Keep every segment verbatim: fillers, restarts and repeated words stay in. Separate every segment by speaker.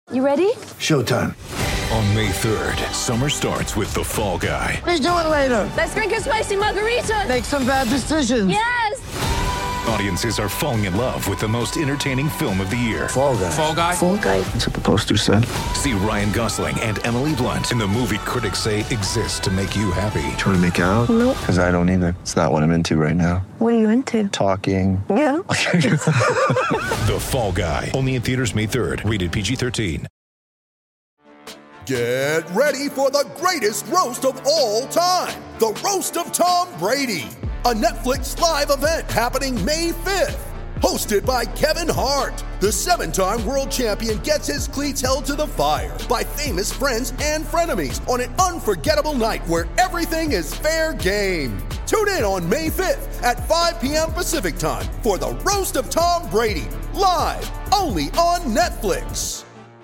Speaker 1: You ready?
Speaker 2: Showtime.
Speaker 3: On May third, summer starts with The Fall Guy.
Speaker 2: Let's do it later.
Speaker 1: Let's drink a spicy margarita.
Speaker 2: Make some bad decisions.
Speaker 1: Yes!
Speaker 3: Audiences are falling in love with the most entertaining film of the year.
Speaker 2: Fall Guy.
Speaker 3: Fall Guy?
Speaker 1: Fall Guy.
Speaker 2: That's what the poster said.
Speaker 3: See Ryan Gosling and Emily Blunt in the movie critics say exists to make you happy.
Speaker 2: Trying to make it out?
Speaker 1: Nope.
Speaker 2: Because I don't either. It's not what I'm into right now.
Speaker 1: What are you into?
Speaker 2: Talking.
Speaker 1: Yeah.
Speaker 3: The Fall Guy. Only in theaters May third. Rated P G thirteen.
Speaker 4: Get ready for the greatest roast of all time. The Roast of Tom Brady. A Netflix live event happening May fifth. Hosted by Kevin Hart. The seven-time world champion gets his cleats held to the fire by famous friends and frenemies on an unforgettable night where everything is fair game. Tune in on May fifth at five p.m. Pacific time for the Roast of Tom Brady. Live only on Netflix.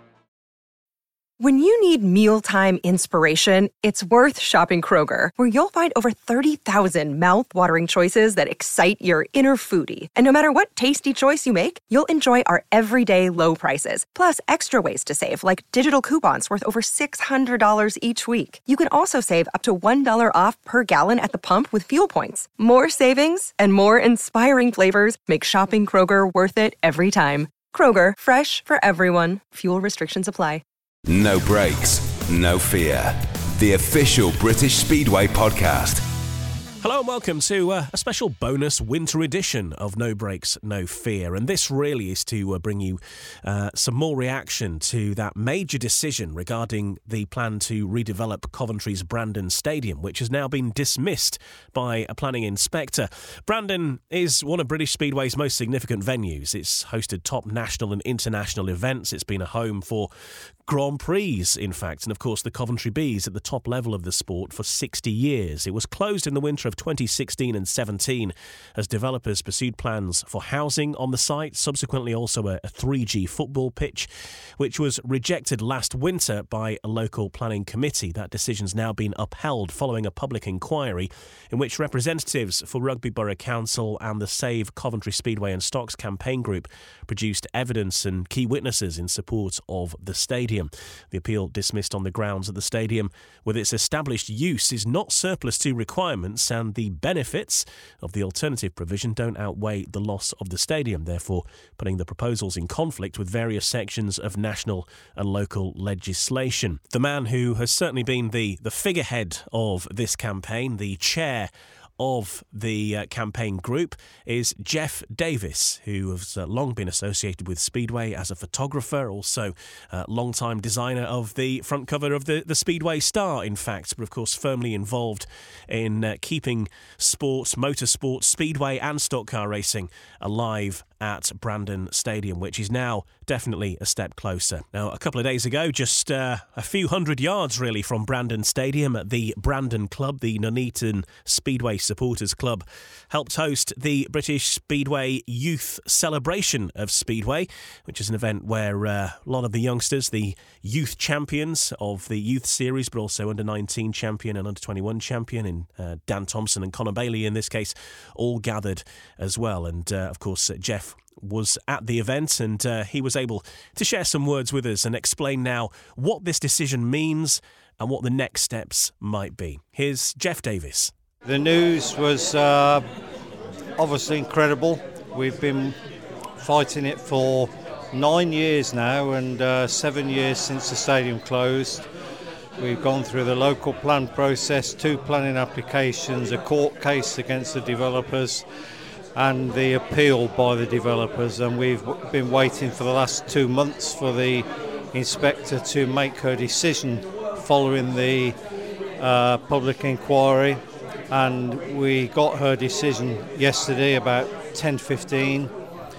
Speaker 5: When you need mealtime inspiration, it's worth shopping Kroger, where you'll find over thirty thousand mouth-watering choices that excite your inner foodie. And no matter what tasty choice you make, you'll enjoy our everyday low prices, plus extra ways to save, like digital coupons worth over six hundred dollars each week. You can also save up to one dollar off per gallon at the pump with fuel points. More savings and more inspiring flavors make shopping Kroger worth it every time. Kroger, fresh for everyone. Fuel restrictions apply.
Speaker 6: No Brakes, No Fear. The official British Speedway podcast.
Speaker 7: Hello and welcome to uh, a special bonus winter edition of No Brakes, No Fear. And this really is to uh, bring you uh, some more reaction to that major decision regarding the plan to redevelop Coventry's Brandon Stadium, which has now been dismissed by a planning inspector. Brandon is one of British Speedway's most significant venues. It's hosted top national and international events. It's been a home for Grand Prix, in fact, and of course the Coventry Bees at the top level of the sport for sixty years. It was closed in the winter of twenty sixteen and seventeen as developers pursued plans for housing on the site, subsequently also a, a three G football pitch, which was rejected last winter by a local planning committee. That decision's now been upheld following a public inquiry in which representatives for Rugby Borough Council and the Save Coventry Speedway and Stocks campaign group produced evidence and key witnesses in support of the stadium. The appeal dismissed on the grounds that the stadium, with its established use, is not surplus to requirements and the benefits of the alternative provision don't outweigh the loss of the stadium, therefore putting the proposals in conflict with various sections of national and local legislation. The man who has certainly been the, the figurehead of this campaign, the chair of the uh, campaign group, is Jeff Davis, who has uh, long been associated with Speedway as a photographer, also a uh, long-time designer of the front cover of the, the Speedway Star, in fact, but of course firmly involved in uh, keeping sports, motorsport, Speedway and stock car racing alive at Brandon Stadium, which is now definitely a step closer. Now, a couple of days ago, just uh, a few hundred yards really from Brandon Stadium, at the Brandon Club, the Nuneaton Speedway Supporters Club, helped host the British Speedway Youth Celebration of Speedway, which is an event where uh, a lot of the youngsters, the youth champions of the youth series, but also under nineteen champion and under twenty-one champion in uh, Dan Thompson and Conor Bailey in this case, all gathered as well. And uh, of course, uh, Jeff was at the event, and uh, he was able to share some words with us and explain now what this decision means and what the next steps might be. Here's Jeff Davis.
Speaker 8: The news was uh, obviously incredible. We've been fighting it for nine years now, and uh, seven years since the stadium closed. We've gone through the local plan process, two planning applications, a court case against the developers, and the appeal by the developers, and we've been waiting for the last two months for the inspector to make her decision following the uh, public inquiry, and we got her decision yesterday about ten fifteen,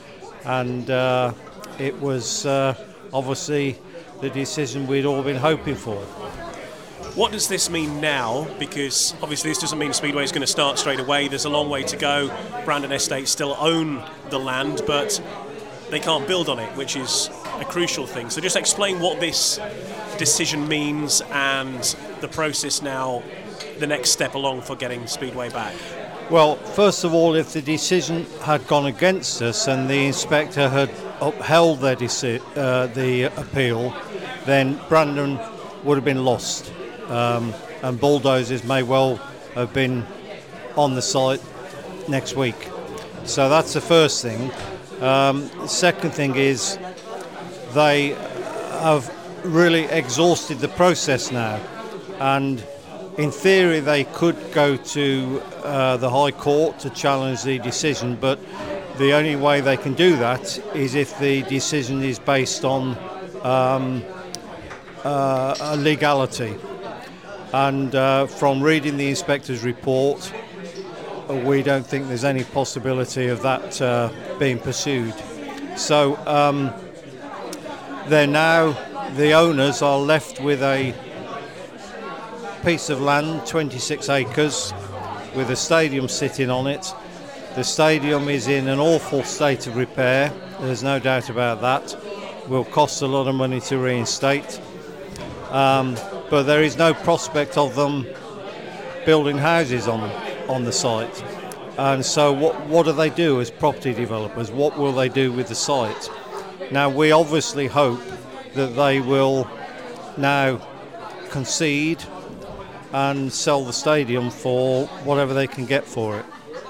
Speaker 8: and uh, it was uh, obviously the decision we'd all been hoping for.
Speaker 7: What does this mean now? Because obviously this doesn't mean Speedway is going to start straight away. There's a long way to go. Brandon Estate still own the land, but they can't build on it, which is a crucial thing. So just explain what this decision means and the process now, the next step along for getting Speedway back.
Speaker 8: Well, first of all, if the decision had gone against us and the inspector had upheld their deci- uh, the appeal, then Brandon would have been lost, um, and bulldozers may well have been on the site next week. So that's the first thing. Um, the second thing is they have really exhausted the process now, and in theory they could go to uh, the High Court to challenge the decision, but the only way they can do that is if the decision is based on um, uh, a legality. And uh, from reading the inspector's report, we don't think there's any possibility of that uh, being pursued. So um, they're now, the owners are left with a piece of land, twenty-six acres, with a stadium sitting on it. The stadium is in an awful state of repair, there's no doubt about that. Will cost a lot of money to reinstate. Um, but there is no prospect of them building houses on on the site. And so what, what do they do as property developers? What will they do with the site? Now, we obviously hope that they will now concede and sell the stadium for whatever they can get for it.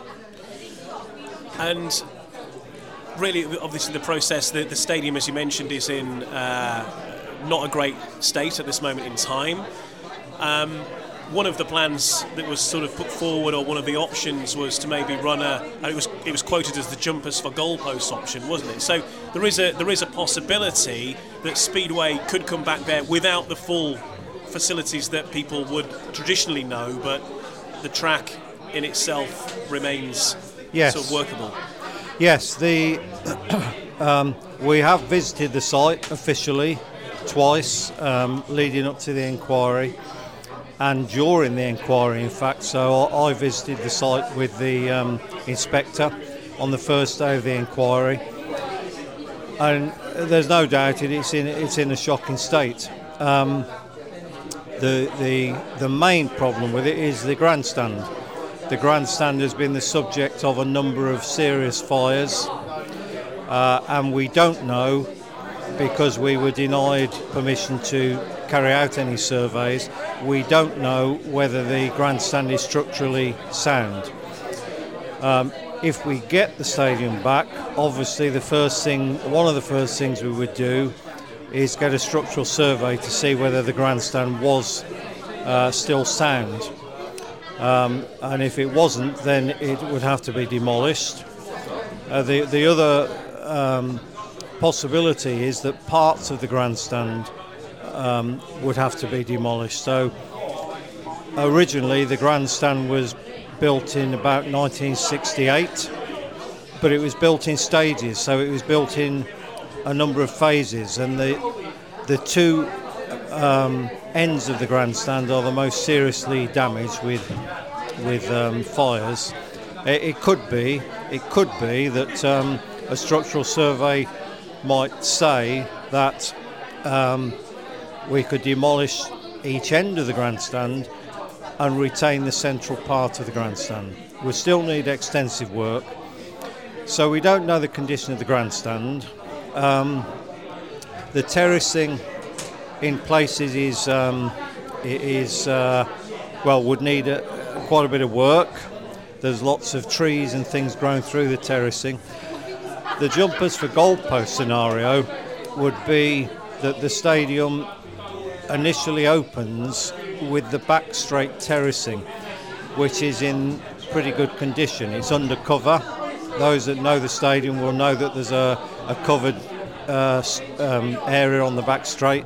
Speaker 7: And really, obviously, the process, the, the stadium, as you mentioned, is in uh, not a great state at this moment in time. Um, one of the plans that was sort of put forward, or one of the options, was to maybe run a. It was it was quoted as the jumpers for goalposts option, wasn't it? So there is a there is a possibility that Speedway could come back there without the full facilities that people would traditionally know, but the track in itself remains
Speaker 8: yes.
Speaker 7: sort of workable.
Speaker 8: Yes, the um, we have visited the site officially twice, um, leading up to the inquiry and during the inquiry, in fact. So I visited the site with the um, inspector on the first day of the inquiry, and there's no doubt it, it's in it's in a shocking state. Um, the the the main problem with it is the grandstand. The grandstand has been the subject of a number of serious fires, uh, and we don't know, because we were denied permission to carry out any surveys, we don't know whether the grandstand is structurally sound. Um, if we get the stadium back, obviously the first thing, one of the first things we would do is get a structural survey to see whether the grandstand was uh, still sound. Um, and if it wasn't, then it would have to be demolished. Uh, the, the other um, possibility is that parts of the grandstand um, would have to be demolished. So originally the grandstand was built in about nineteen sixty-eight, but it was built in stages, so it was built in a number of phases, and the the two um, ends of the grandstand are the most seriously damaged with with um, fires. It, it could be it could be that um, a structural survey might say that um, we could demolish each end of the grandstand and retain the central part of the grandstand. We still need extensive work, so we don't know the condition of the grandstand. Um, the terracing in places is um, is uh, well would need a, quite a bit of work. There's lots of trees and things growing through the terracing. The jumpers for goalpost scenario would be that the stadium initially opens with the back straight terracing, which is in pretty good condition. It's undercover. Those that know the stadium will know that there's a, a covered uh, um, area on the back straight,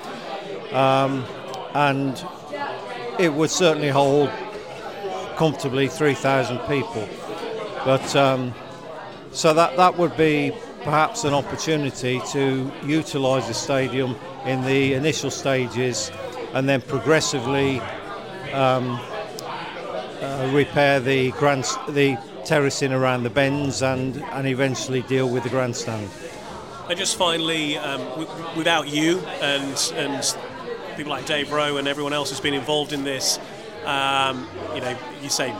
Speaker 8: um, and it would certainly hold comfortably three thousand people. But um, so that that would be perhaps an opportunity to utilise the stadium in the initial stages, and then progressively um, uh, repair the grand the terracing around the bends, and and eventually deal with the grandstand.
Speaker 7: And just finally, um, w- without you and and people like Dave Rowe and everyone else who's been involved in this, um, you know, you say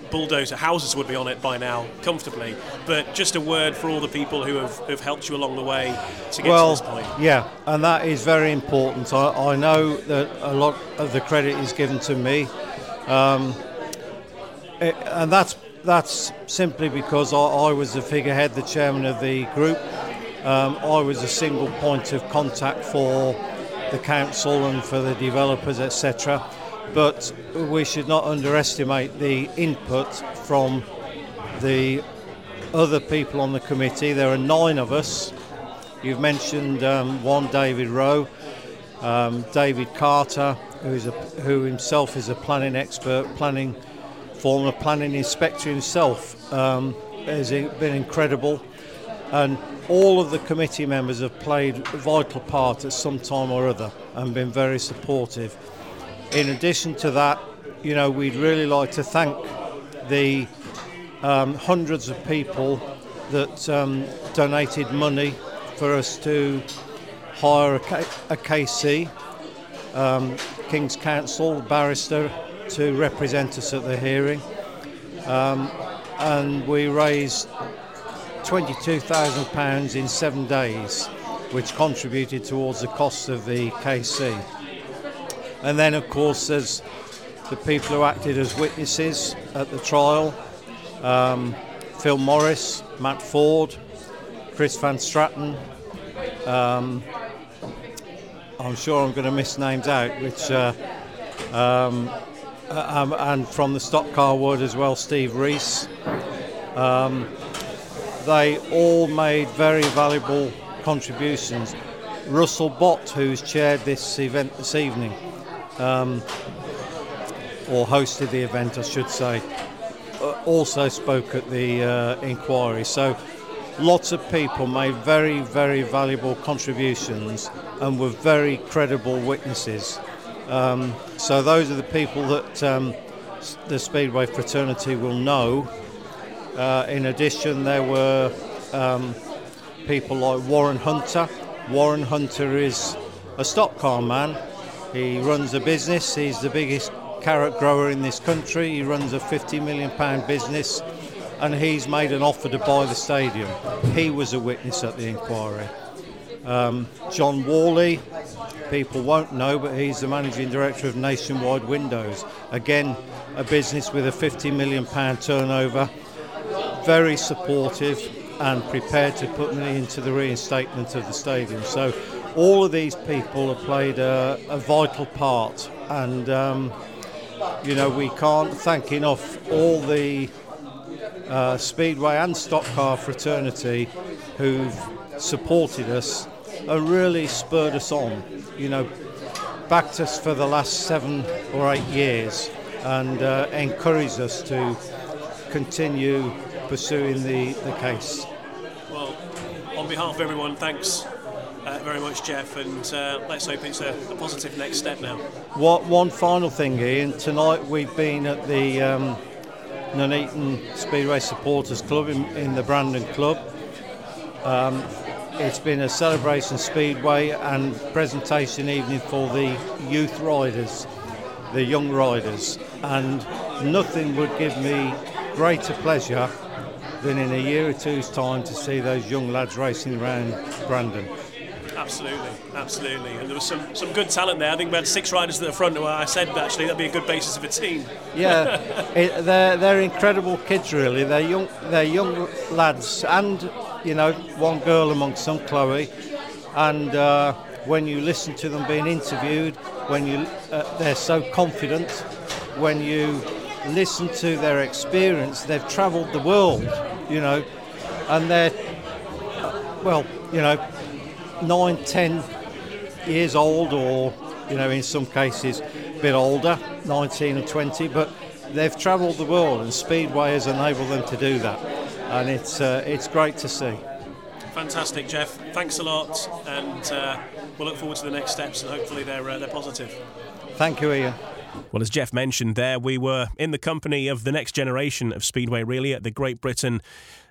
Speaker 7: bulldozer houses would be on it by now, comfortably. But just a word for all the people who have, have helped you along the way to get
Speaker 8: well,
Speaker 7: to this point.
Speaker 8: Yeah, and that is very important. I, I know that a lot of the credit is given to me, um, it, and that's that's simply because I, I was the figurehead, the chairman of the group. Um, I was a single point of contact for the council and for the developers, et cetera. But we should not underestimate the input from the other people on the committee. There are nine of us. You've mentioned um, one, David Rowe, um, David Carter, who is a, who himself is a planning expert, planning former planning inspector himself, um, has been incredible, and all of the committee members have played a vital part at some time or other and been very supportive. In addition to that, you know, we'd really like to thank the um, hundreds of people that um, donated money for us to hire a, K- a K C, um, King's Counsel barrister, to represent us at the hearing. Um, and we raised twenty-two thousand pounds in seven days, which contributed towards the cost of the K C. And then, of course, there's the people who acted as witnesses at the trial, um, Phil Morris, Matt Ford, Chris Van Stratton. Um, I'm sure I'm going to miss names out, which uh, um, um, and from the stock car ward as well, Steve Rees. Um, they all made very valuable contributions. Russell Bott, who's chaired this event this evening, um, or hosted the event, I should say, also spoke at the uh, inquiry. So lots of people made very, very valuable contributions and were very credible witnesses. Um, so those are the people that um, the Speedway fraternity will know. Uh, in addition, there were um, people like Warren Hunter. Warren Hunter is a stock car man. He runs a business. He's the biggest carrot grower in this country. He runs a fifty million pound business, and he's made an offer to buy the stadium. He was a witness at the inquiry. Um, John Worley, people won't know, but he's the managing director of Nationwide Windows. Again, a business with a fifty million pound turnover, very supportive and prepared to put money into the reinstatement of the stadium. So all of these people have played a, a vital part, and um, you know, we can't thank enough all the uh, Speedway and stock car fraternity who've supported us and really spurred us on, you know, backed us for the last seven or eight years and uh, encouraged us to continue pursuing the, the case.
Speaker 7: Well, on behalf of everyone, thanks uh, very much, Jeff, and uh, let's hope it's a, a positive next step now.
Speaker 8: What, one final thing, Ian. Tonight we've been at the um, Nuneaton Speedway Supporters Club in, in the Brandon Club. Um, it's been a celebration Speedway and presentation evening for the youth riders, the young riders, and nothing would give me greater pleasure than in a year or two's time to see those young lads racing around Brandon.
Speaker 7: Absolutely, absolutely. And there was some, some good talent there. I think we had six riders at the front who I said actually that'd be a good basis of a team.
Speaker 8: Yeah, it, they're they're incredible kids really. They're young they're young lads, and you know, one girl amongst them, Chloe. And uh, when you listen to them being interviewed, when you uh, they're so confident, when you listen to their experience, they've travelled the world, you know, and they're uh, well, you know, nine, ten years old, or you know, in some cases a bit older, nineteen or twenty, but they've travelled the world, and Speedway has enabled them to do that, and it's uh, it's great to see.
Speaker 7: Fantastic, Jeff. Thanks a lot, and uh, we'll look forward to the next steps, and hopefully they're uh, they're positive.
Speaker 8: Thank you, Ian.
Speaker 7: Well, as Jeff mentioned there, we were in the company of the next generation of Speedway, really, at the Great Britain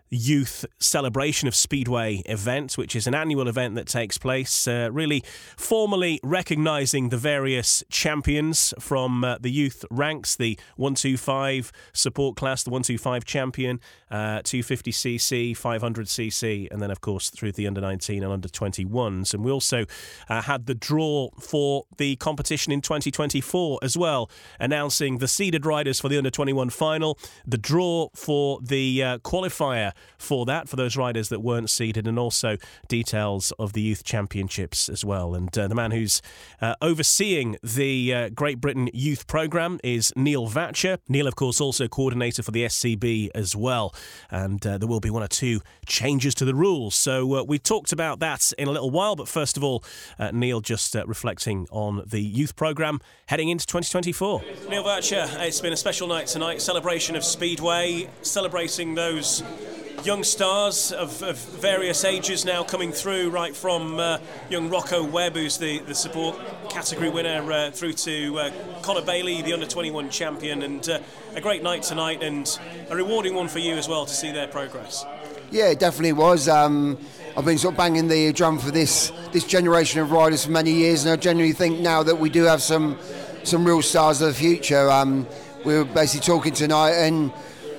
Speaker 7: Youth Celebration of Speedway event, which is an annual event that takes place, uh, really formally recognising the various champions from uh, the youth ranks, the one twenty-five support class, the one twenty-five champion, uh, two fifty c c, five hundred c c, and then, of course, through the under nineteen and under twenty-ones. And we also uh, had the draw for the competition in twenty twenty-four as well, announcing the seeded riders for the under twenty-one final, the draw for the uh, qualifier for that, for those riders that weren't seeded, and also details of the youth championships as well. And uh, the man who's uh, overseeing the uh, Great Britain Youth Programme is Neil Vatcher. Neil, of course, also coordinator for the S C B as well. And uh, there will be one or two changes to the rules. So uh, we talked about that in a little while. But first of all, uh, Neil just uh, reflecting on the youth programme heading into twenty twenty-four. Neil Vatcher, it's been a special night tonight. Celebration of Speedway, celebrating those young stars of, of various ages now coming through, right from uh, young Rocco Webb, who's the, the support category winner, uh, through to uh, Conor Bailey, the under twenty-one champion, and uh, a great night tonight, and a rewarding one for you as well to see their progress.
Speaker 9: Yeah, it definitely was. Um, I've been sort of banging the drum for this this generation of riders for many years, and I genuinely think now that we do have some some real stars of the future. Um, we were basically talking tonight, and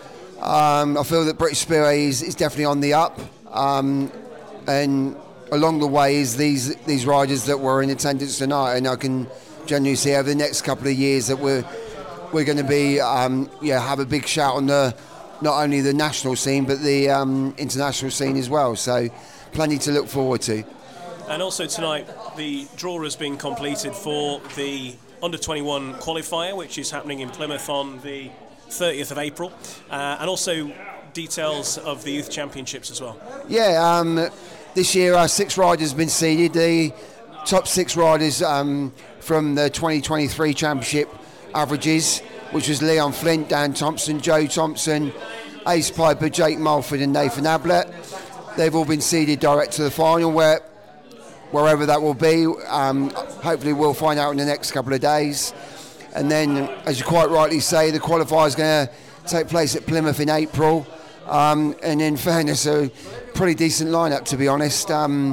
Speaker 9: Um, I feel that British Speedway is, is definitely on the up, um, and along the way is these these riders that were in attendance tonight, and I can genuinely see over the next couple of years that we're we're going to be um, yeah have a big shout on the not only the national scene but the um, international scene as well. So plenty to look forward to. And also tonight, the draw has been completed for the under twenty-one qualifier, which is happening in Plymouth on the thirtieth of April, uh, and also details of the youth championships as well. Yeah, um, this year our six riders have been seeded. The top six riders um, from the twenty twenty-three championship averages, which was Leon Flint, Dan Thompson, Joe Thompson, Ace Piper, Jake Mulford and Nathan Ablett. They've all been seeded direct to the final, where wherever that will be. Um, hopefully we'll find out in the next couple of days. And then, as you quite rightly say, the qualifier is going to take place at Plymouth in April. Um, and in fairness, a pretty decent lineup, to be honest. Um,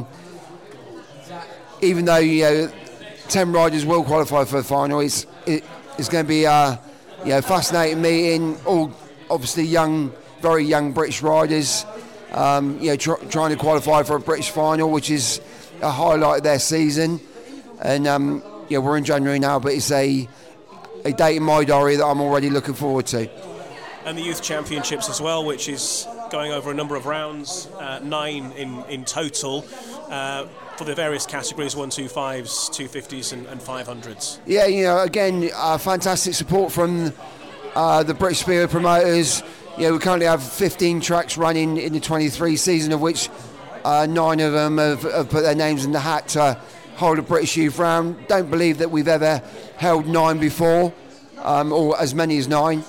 Speaker 9: even though you know, ten riders will qualify for the final, it's, it, it's going to be a you know, fascinating meeting. All obviously young, very young British riders, um, you know, tr- trying to qualify for a British final, which is a highlight of their season. And um, yeah, we're in January now, but it's a a date in my diary that I'm already looking forward to. And the Youth Championships as well, which is going over a number of rounds, uh, nine in, in total, uh, for the various categories, one twenty-fives, two fifties and, and five hundreds. Yeah, you know, again, uh, fantastic support from uh, the British Speedway promoters. You know, we currently have fifteen tracks running in the twenty-three season, of which uh, nine of them have, have put their names in the hat to hold a British Youth round. Don't believe that we've ever held nine before, um, or as many as nine.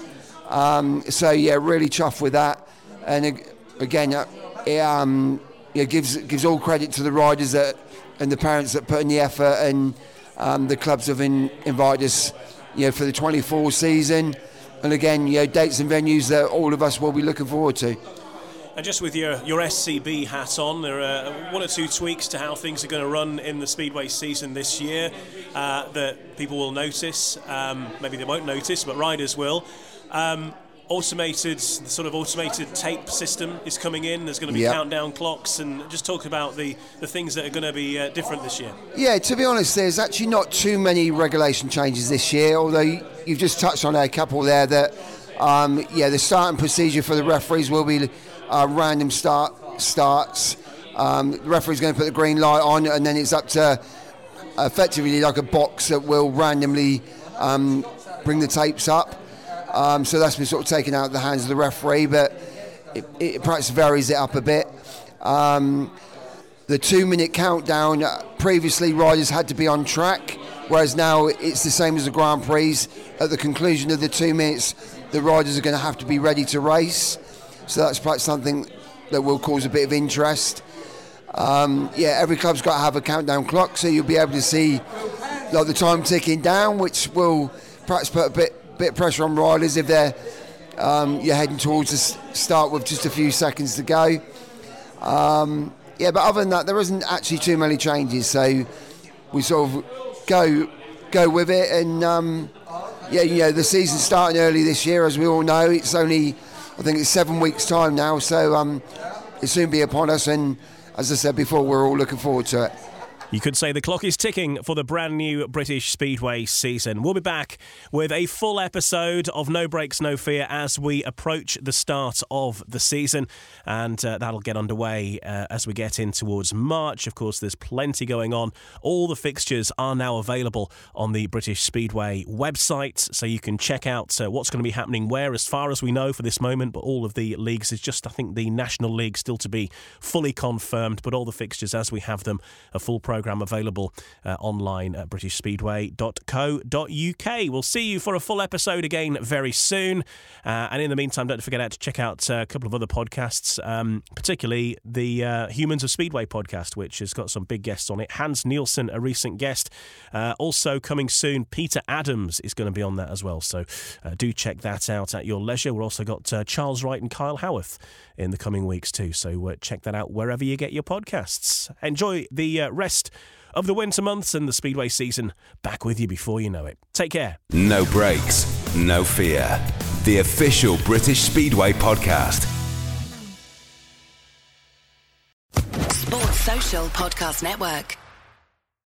Speaker 9: Um, so yeah, really chuffed with that. And again, it um, it gives gives all credit to the riders that and the parents that put in the effort, and um, the clubs have in, invited us, you know, for the twenty-four season. And again, you know, dates and venues that all of us will be looking forward to. And just with your, your S C B hat on, there are one or two tweaks to how things are going to run in the Speedway season this year uh, that people will notice. Um, maybe they won't notice, but riders will. Um, automated, the sort of automated tape system is coming in. There's going to be yep. countdown clocks, and just talk about the, the things that are going to be uh, different this year. Yeah, to be honest, there's actually not too many regulation changes this year, although you've just touched on a couple there that, um, yeah, the starting procedure for the referees will be Uh, random start starts. Um, the referee's going to put the green light on, and then it's up to effectively like a box that will randomly um, bring the tapes up. Um, so that's been sort of taken out of the hands of the referee, but it, it perhaps varies it up a bit. Um, the two-minute countdown. Uh, previously, riders had to be on track, whereas now it's the same as the Grand Prix. At the conclusion of the two minutes, the riders are going to have to be ready to race. So that's perhaps something that will cause a bit of interest. Um, yeah, every club's got to have a countdown clock, so you'll be able to see like the time ticking down, which will perhaps put a bit bit of pressure on riders if they're um, you're heading towards the s- start with just a few seconds to go. Um, yeah, but other than that, there isn't actually too many changes. So we sort of go go with it. And um, yeah, you know, the season's starting early this year, as we all know. It's only, I think it's seven weeks' time now. So um, it'll soon be upon us. And as I said before, we're all looking forward to it.
Speaker 7: You could say the clock is ticking for the brand new British Speedway season. We'll be back with a full episode of No Brakes, No Fear as we approach the start of the season. And uh, that'll get underway uh, as we get in towards March. Of course, there's plenty going on. All the fixtures are now available on the British Speedway website. So you can check out uh, what's going to be happening where, as far as we know for this moment. But all of the leagues is just, I think, the National League still to be fully confirmed. But all the fixtures as we have them, a full programme Programme available uh, online at british speedway dot co dot uk. We'll see you for a full episode again very soon. Uh, and in the meantime, don't forget to check out uh, a couple of other podcasts, um, particularly the uh, Humans of Speedway podcast, which has got some big guests on it. Hans Nielsen, a recent guest. Uh, also coming soon, Peter Adams is going to be on that as well. So uh, do check that out at your leisure. We've also got uh, Charles Wright and Kyle Howarth in the coming weeks too. So uh, check that out wherever you get your podcasts. Enjoy the uh, rest of the winter months and the Speedway season. Back with you before you know it. Take care.
Speaker 6: No Brakes, No Fear. The official British Speedway podcast.
Speaker 10: Sports Social Podcast Network.